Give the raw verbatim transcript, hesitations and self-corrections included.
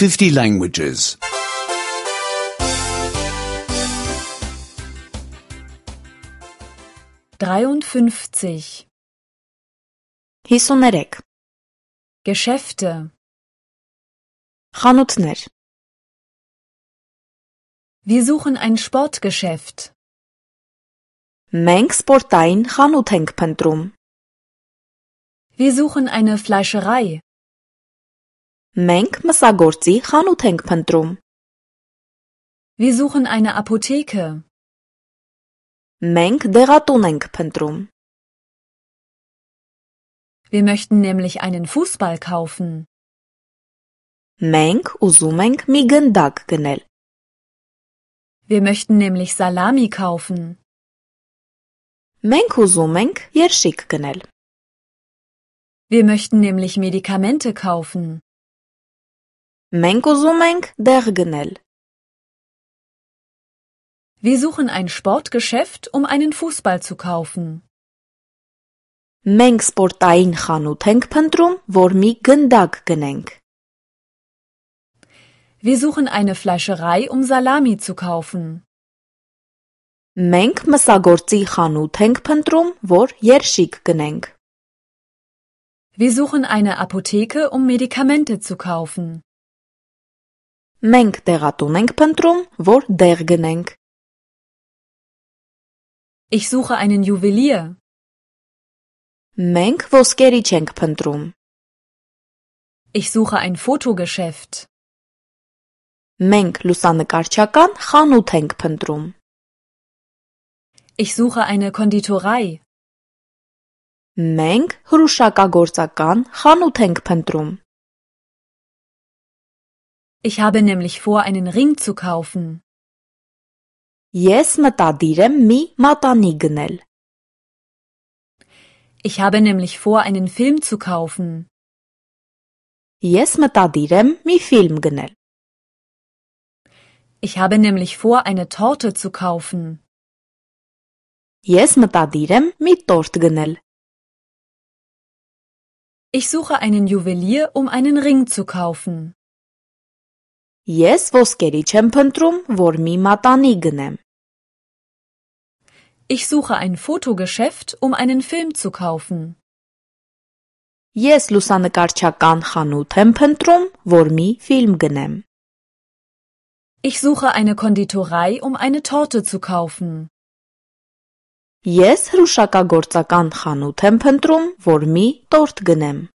fifty languages. dreiundfünfzig. հիսուներեք Geschäfte. խանութներ Wir suchen ein Sportgeschäft. մենք սպորտային խանութ ենք փնտրում Wir suchen eine Fleischerei. մենք մսագործի խանութ ենք փնտրում Wir suchen eine Apotheke. մենք դեղատուն ենք փնտրում Wir möchten nämlich einen Fußball kaufen. մենք ուզում ենք մի գնդակ գնել Wir möchten nämlich Salami kaufen. մենք ուզում ենք երշիկ գնել Wir möchten nämlich Medikamente kaufen. մենք ուզում ենք դեղ գնել Wir suchen ein Sportgeschäft, um einen Fußball zu kaufen. մենք սպորտային խանութ ենք փնտրում որ մի գնդակ գնենք Wir suchen eine Fleischerei, um Salami zu kaufen. մենք մսագործի խանութ ենք փնտրում որ երշիկ գնենք Wir suchen eine Apotheke, um Medikamente zu kaufen. մենք դեղատուն ենք փնտրում որ դեղ գնենք Ich suche einen Juwelier. մենք ոսկերիչ ենք փնտրում Ich suche ein Fotogeschäft. մենք լուսանկարչական խանութ ենք փնտրում Ich suche eine Konditorei. մենք հրուշակագործական խանութ ենք փնտրում Ich habe nämlich vor, einen Ring zu kaufen. ես մտադիր եմ մի մատանի գնել Ich habe nämlich vor, einen Film zu kaufen. ես մտադիր եմ մի ֆիլմ գնել Ich habe nämlich vor, eine Torte zu kaufen. ես մտադիր եմ մի տորտ գնել Ich suche einen Juwelier, um einen Ring zu kaufen. ես ոսկերիչ եմ փնտրում որ մի մատանի գնեմ Ich suche ein Fotogeschäft, um einen Film zu kaufen. ես լուսանկարչական խանութ եմ փնտրում որ մի ֆիլմ գնեմ Ich suche eine Konditorei, um eine Torte zu kaufen. ես հրուշակագործական խանութ եմ փնտրում որ մի տորտ գնեմ